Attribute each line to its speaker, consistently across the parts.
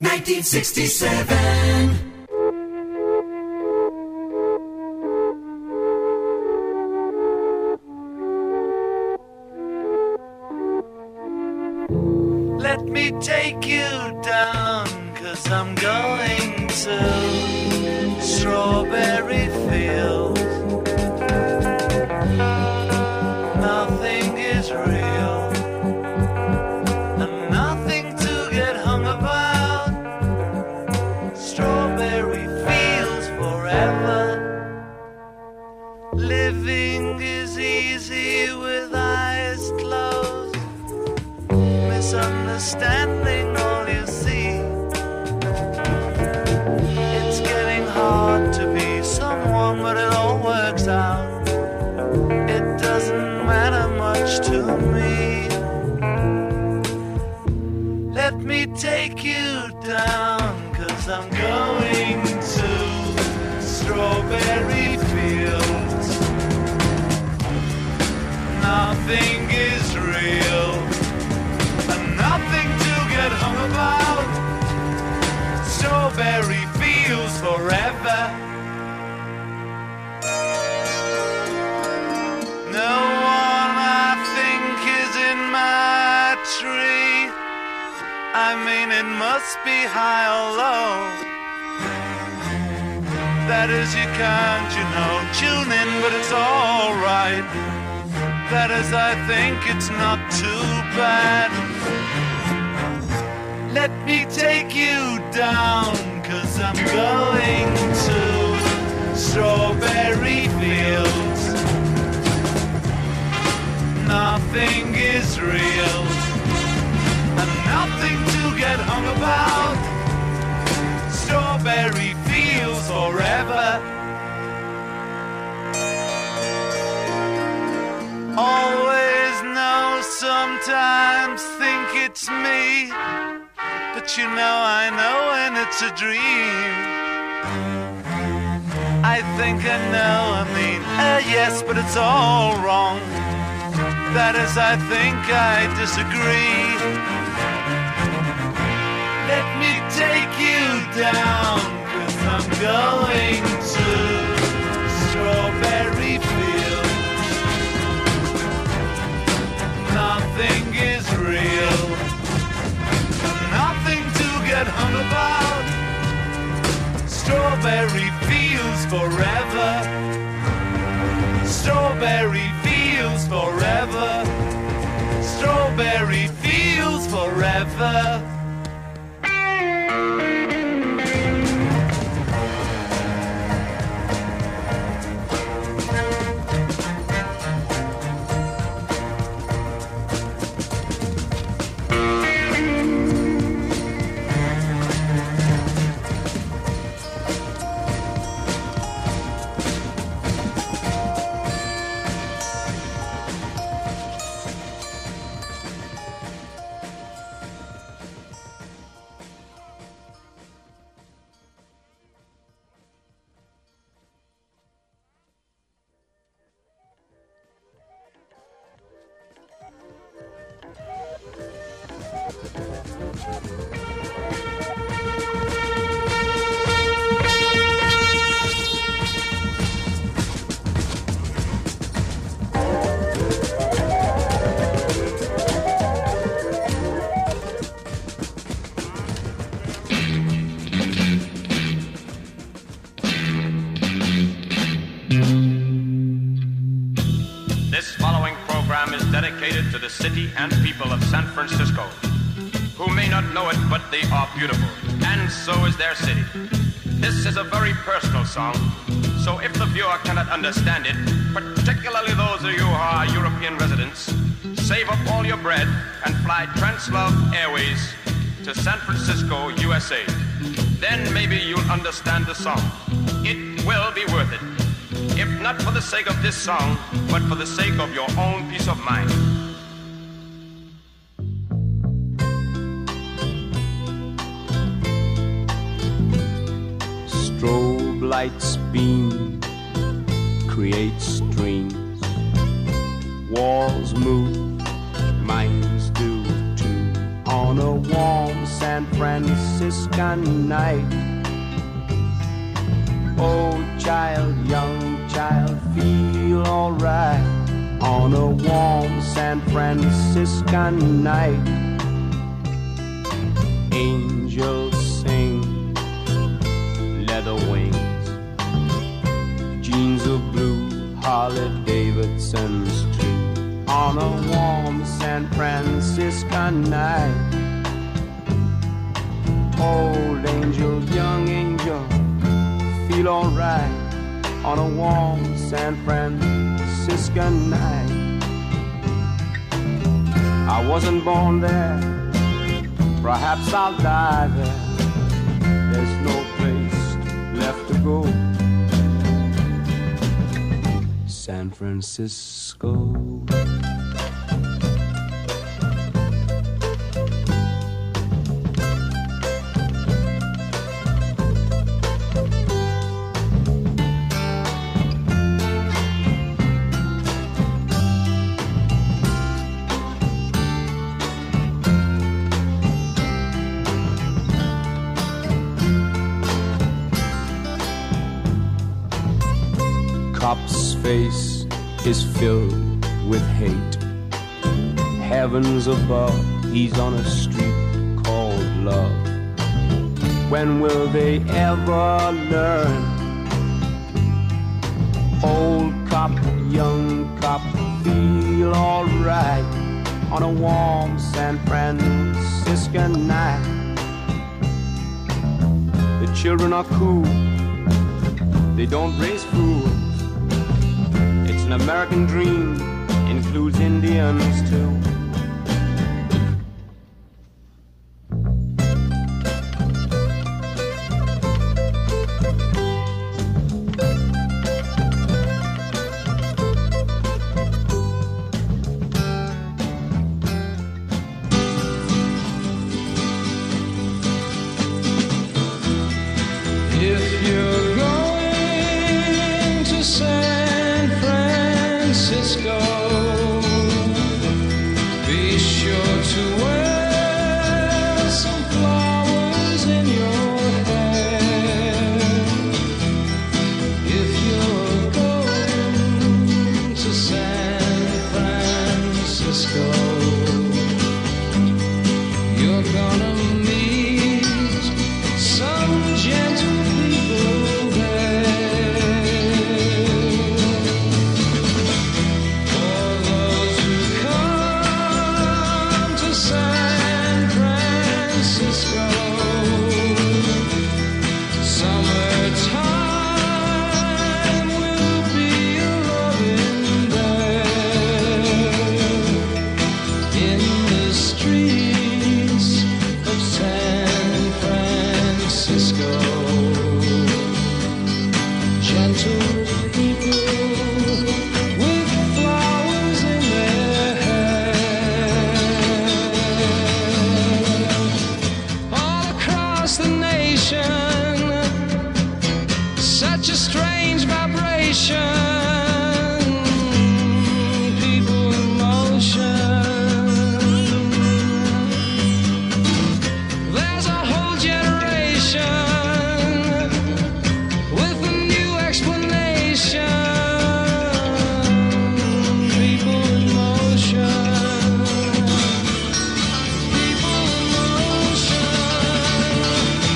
Speaker 1: 1967.
Speaker 2: Let me take you down, 'cause I'm going to strawberry fields. Nothing is real, and nothing to get hung about. Strawberry fields forever. Living is easy with eyes closed. Misunderstanding all you see. It's getting hard to be someone, but it all works out. It doesn't matter much to me. Let me take you down, 'cause I'm going to strawberry fields. Nothing is real, nothing to get hung about. Strawberry fields forever. No one I think is in my tree. I mean, it must be high or low. That is, you can't, tune in, but it's alright. That is, I think it's not too bad. Let me take you down, 'cause I'm going to strawberry fields. Nothing is real, and nothing to get hung about. Strawberry fields forever. Always know, sometimes think it's me. But I know when it's a dream. I think I know, yes, but it's all wrong. That is, I think I disagree. Let me take you down, 'cause I'm going to strawberry fields. Nothing is real, nothing to get hung about. Strawberry fields forever. Strawberry fields forever. Strawberry fields forever.
Speaker 3: dedicated to the city and people of San Francisco, who may not know it, but they are beautiful, and so is their city. This is a very personal song, so if the viewer cannot understand it, particularly those of you who are European residents, save up all your bread and fly Translove Airways to San Francisco, USA. Then maybe you'll understand the song. It will be worth it. If not for the sake of this song, but for the sake of your own peace of mind.
Speaker 4: Strobe lights beam, create streams. Walls move, minds do too. On on a warm San Franciscan night. Oh child, young child, feel alright on a warm San Franciscan night. Angels sing, leather wings, jeans of blue, Harley Davidson's true on a warm San Franciscan night. Old angel, young angel, feel alright on a warm San Franciscan night. I wasn't born there, perhaps I'll die there. There's no place left to go. San Francisco. Cop's face is filled with hate. Heavens above, he's on a street called love. When will they ever learn? Old cop, young cop, feel alright on a warm San Franciscan night. The children are cool, they don't raise fools. It's an American dream, includes Indians too.
Speaker 1: If you're going to San Francisco, be sure to wear some flowers in your hair. If you're going to San Francisco, you're gonna meet some gentle people there. For those who come to San Francisco, summertime will be a loving there. In the streets of San Francisco, gentle people with flowers in their hair. All across the nation, such a strange vibration. People in motion. There's a whole generation with a new explanation. People in motion. People in motion.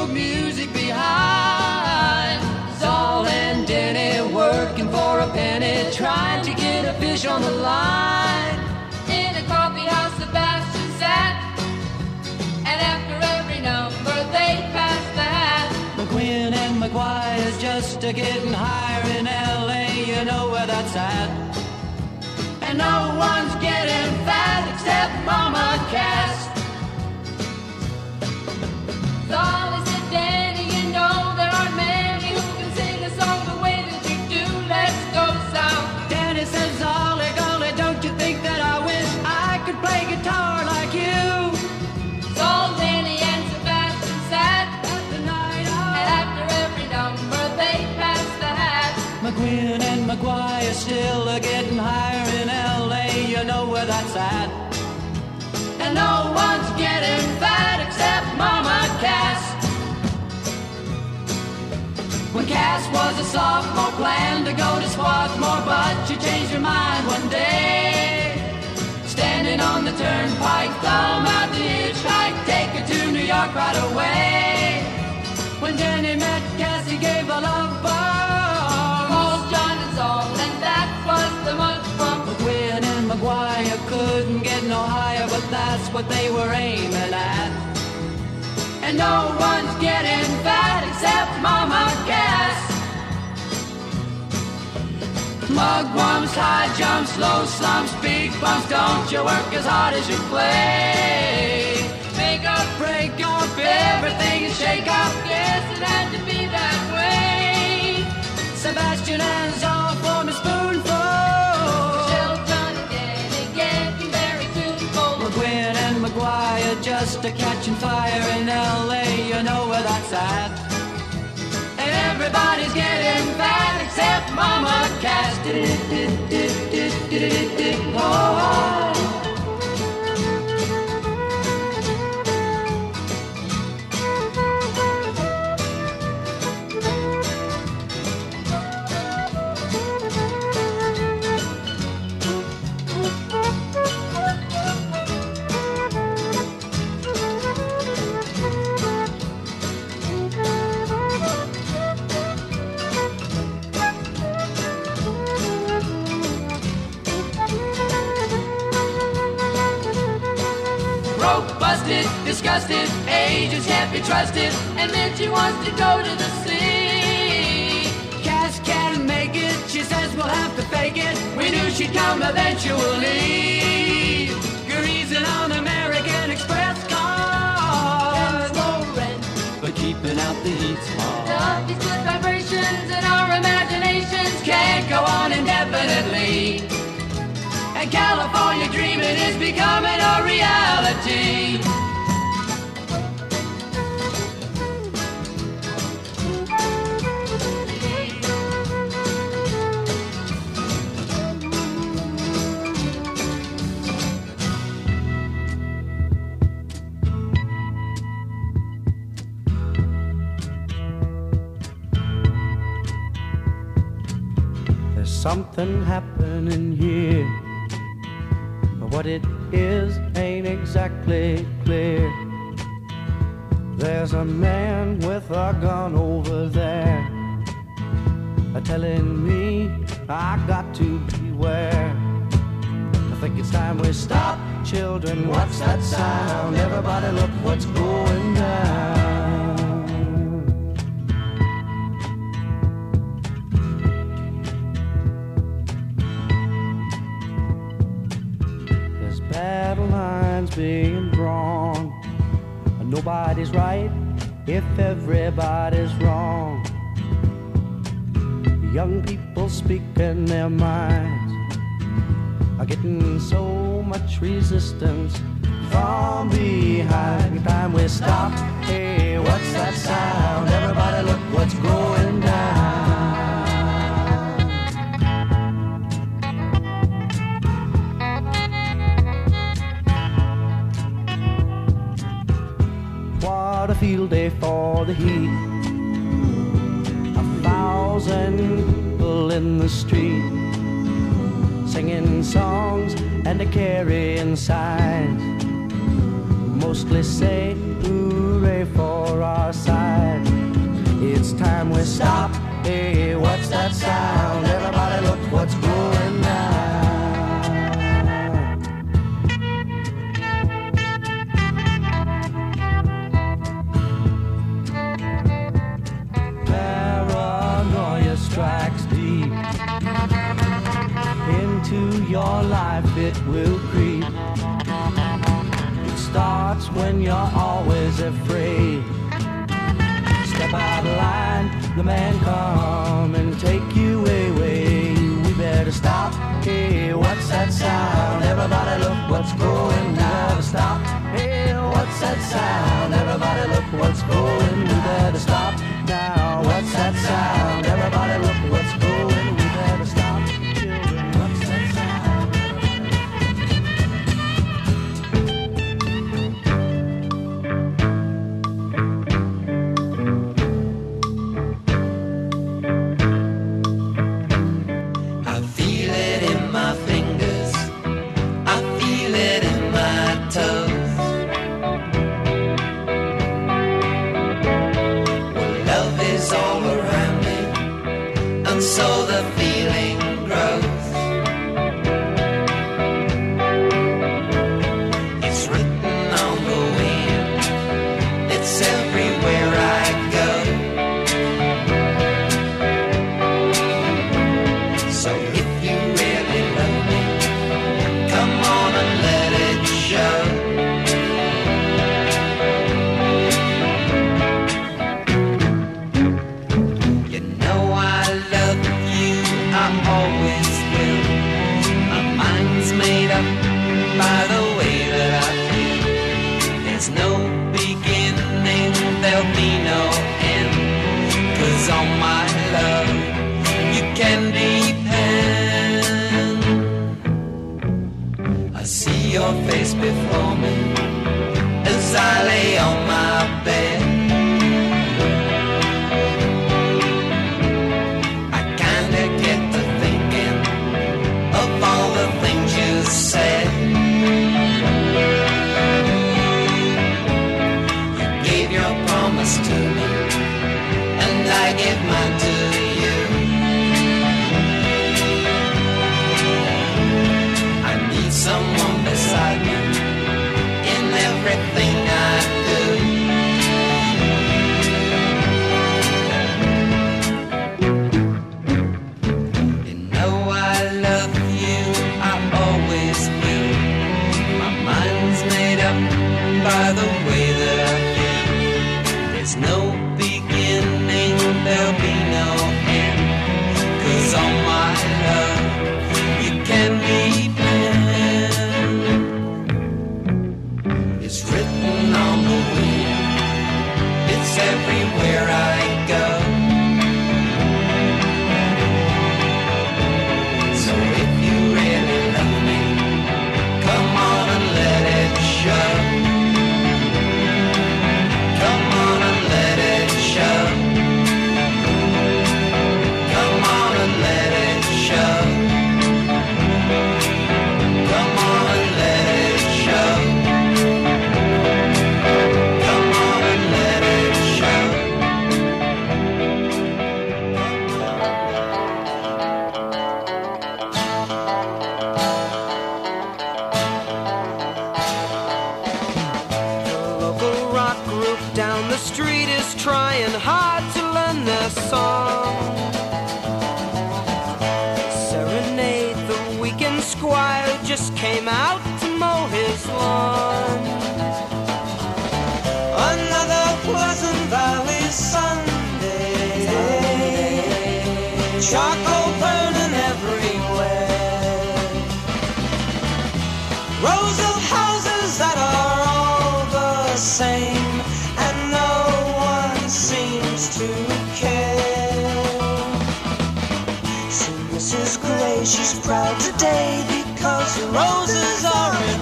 Speaker 5: no music behind. Saul and Denny working for a penny, trying to get a fish on the line. In a coffee house, Sebastian sat, and after every number they passed the hat. McQueen and McGuire's just a getting higher in LA, you know where that's at. And no one's getting fat except Mama Cass. Solly said, Danny, you know there aren't many who can sing a song the way that you do. Let's go south. Danny says, Ollie, golly, don't you think that I wish I could play guitar like you? So Danny and Sebastian sat at the night out, and after every number they passed the hat. McQueen and McGuire still are getting higher in LA, you know where that's at. And no one's getting fat except Mama Cass. When Cass was a sophomore, planned to go to Swarthmore, but she changed her mind one day. Standing on the turnpike, thumb out the hitchhike, take her to New York right away. When Jenny met Cass, he gave a love bomb, called John and Saul, and that was the month from. McQueen and McGuire couldn't get no higher, but that's what they were aiming at. And no one's getting fat except Mama Cass. Mugwumps, high jumps, low slumps, big bumps, don't you work as hard as you play. Make up, break up, everything is shake up, guess it had to be that way. Sebastian and Saul form a spoonful, Shell, John and Danny getting very tuneful. McQueen and McGuire just a catching fire in LA, you know where that's at. And everybody's getting fat except Mama Cass. Oh. Disgusted, agents can't be trusted, and then she wants to go to the sea. Cass can't make it, she says we'll have to fake it. We knew she'd come eventually. Greasing on American Express cars, low rent, but keeping out the heat's hard. These good vibrations and our imaginations can't go on indefinitely. And California dreaming is becoming a reality.
Speaker 6: Something happening here, but what it is ain't exactly clear. There's a man with a gun over there, telling me I got to beware. I think it's time we stop, children, what's that sound? Everybody look what's going down. Battle lines being drawn. Nobody's right if everybody's wrong. Young people speaking their minds are getting so much resistance from behind. Time we stop. Hey, what's that sound? Everybody look what's going down. What a field day for the heat. 1,000 people in the street, singing songs and carrying signs, mostly say, ooh, hooray for our side. It's time we stop. Hey, what's that sound? Everybody look what's going down. Paranoia strikes deep into your life, it will creep. It starts when you're always afraid. Step out of line, the man come and take you away. We better stop. Hey, what's that sound? Everybody look what's going down. We better stop. Hey, what's that sound? Everybody look what's going. We better stop now. What's that sound? Everybody look what's going. We better stop. Children, what's that sound?
Speaker 7: I feel it in my fingers, I feel it in my toes. Well, love is all around me, and so the feeling grows. It's written on the wind, it's everywhere I go. So if you really love me, come on and let it show. You know I love you, I always will. My mind's made up by the way that I feel. There's no beginning, there'll be no end. 'Cause on my love you can depend. I see your face before me as I lay on my bed. I kinda get to thinking of all the things you said. You gave your promise to me, and I gave mine to you. I need someone beside me in everything I do. You know I love you, I always will. My mind's made up by the way that I feel. There's no beginning, there'll be no end. 'Cause on my love you can depend. It's written on the wind, it's everywhere I go. So if you really love me, come on and let it show. Come on and let it show. Come on and let it show. Come on and let it show. Come on and let it show.
Speaker 1: The local rock group down the street is trying hard to learn their song. Serenade the weekend squire who just came out to mow his lawn. Another Pleasant Valley Sunday, charcoal burning everywhere. Rows of houses that are all the same, and no one seems to care. So Mrs. Gray, she's proud today because the roses are in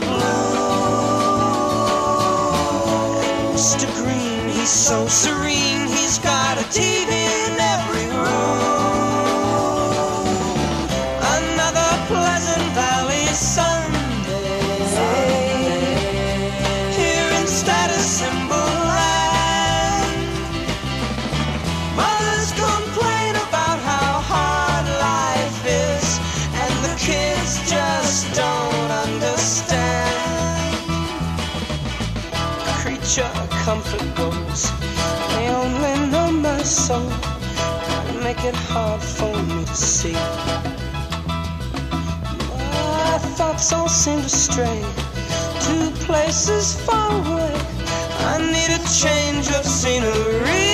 Speaker 1: bloom. Mr. Green, he's so serene, he's got a TV in every room. Another Pleasant Valley Sunday, here in status symbol land. comfort goes. They only know my soul and make it hard for me to see. My thoughts all seem to stray to places far away. I need a change of scenery.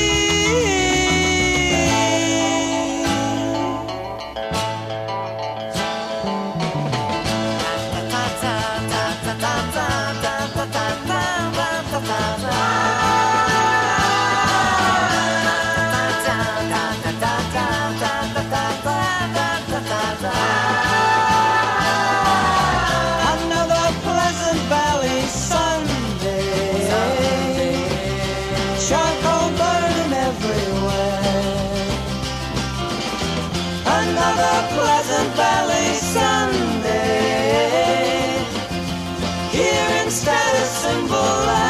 Speaker 1: Another Pleasant Valley Sunday, charcoal burning everywhere. Another Pleasant Valley Sunday, here in Status Symbol.